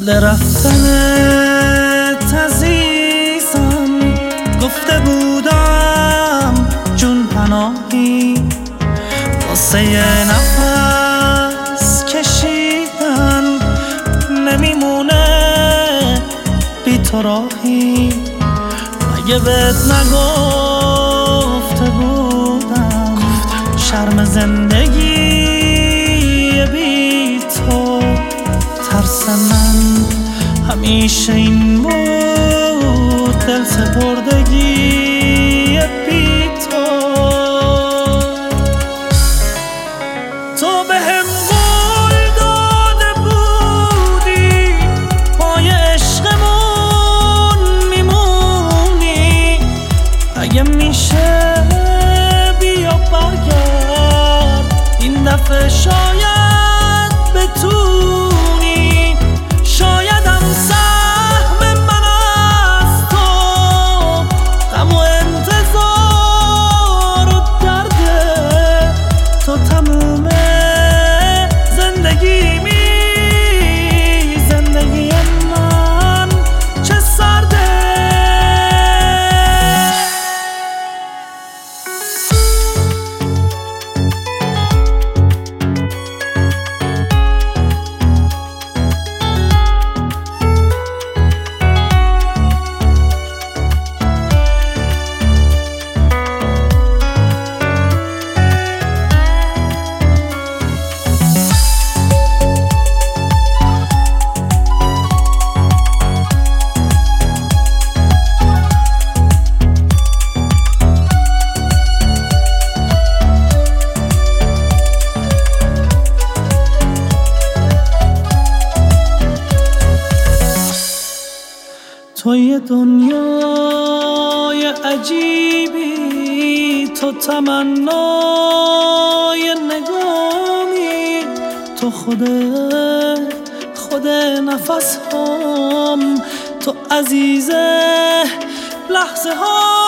یاد رفتنت عزیزم گفته بودم جون پناهی واسه نفس کشیدن نمیمونه بی تو راهی مگه بهت نگفته بودم شرم زندگی بی تو ترس من همیشه این بود دل سپردگی بی تو تو بهم قول داده بودی پای عشقمون میمونی اگه میشه بیا برگرد این دفعه شاید بتونی شایدم سهم من از تو غم و انتظار و درد تو تموم زندگیمی زندگی من چه سرده توی دنیای عجیبی تو تمنای نگامی تو خود نفس هم تو عزیز لحظه ها